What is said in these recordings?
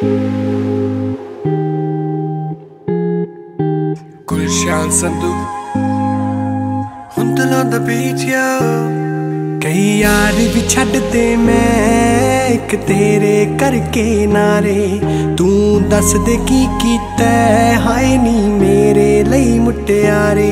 गुलशान संधू हुंदला दा बीच कई यार भी छड्डदे मैं एक तेरे करके नारे तू दस दे की कीता हाय नी मेरे लई मुटियारे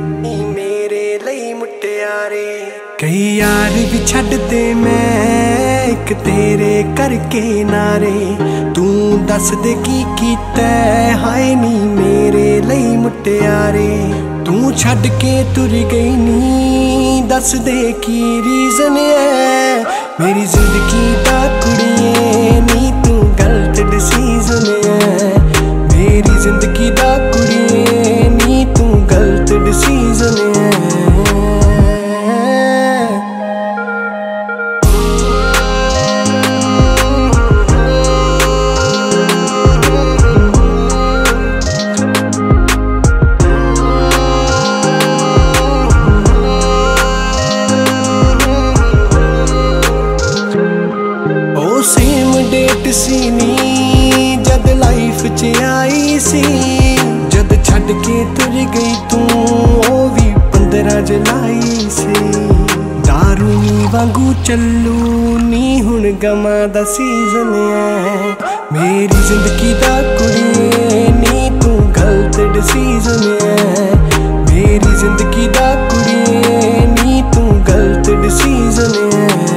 कई यार भी छड्डदे मैं एक तेरे करके नारे तू दस दे की कीता हाय नी मेरे लई मुटियारे तू छड्ड के तुर गई नी दस दे की रीजन है मेरी जिंदगी दा कुड़िए नी तू गलत डिसीजन है मेरी जिंदगी दा कुड़िए नी तू गलत डिसीजन है सेम डेट सी नी जद लाइफ च आई सी जद छड्ड के तुर गई तू ओ भी 15 जुलाई से दारू नी वांगू चलू नी हुण गमा दा सीजन है मेरी जिंदगी दा कुड़िए नी तू गलत डिसीजन है मेरी जिंदगी दा कुड़िए नी तू गलत डिसीजन है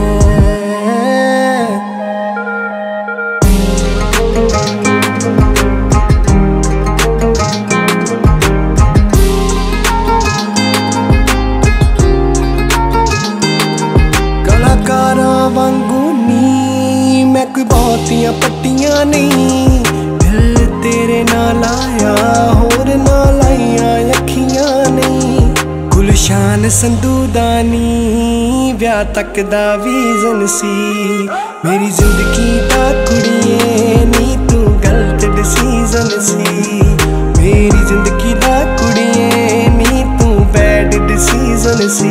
वांगू नी मैं कोई बहुतियां पट्टियां नहीं दिल तेरे नाल आया होर नाल आइयां अखियां नहीं गुलशान संधू दा नी ब्याह तक दा विजन सी मेरी जिंदगी दा कुड़िए नी तू गलत डिसीजन सी मेरी जिंदगी दा कुड़िए नी तू बैड डिसीजन सी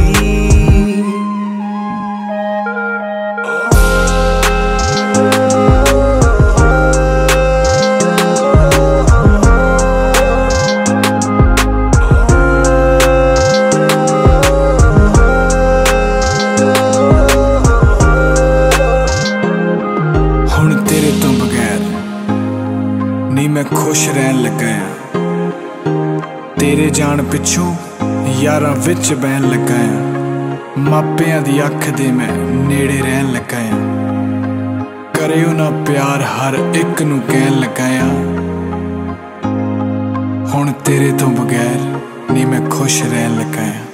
मैं खुश रहन लगा तेरे जान पिछू यारां विच बहन लगा मापियां दी अख दे मैं नेड़े रहन लगा करियो ना प्यार हर एक नू कहन लगा हुण तेरे तो बगैर नी मैं खुश रहन लगा।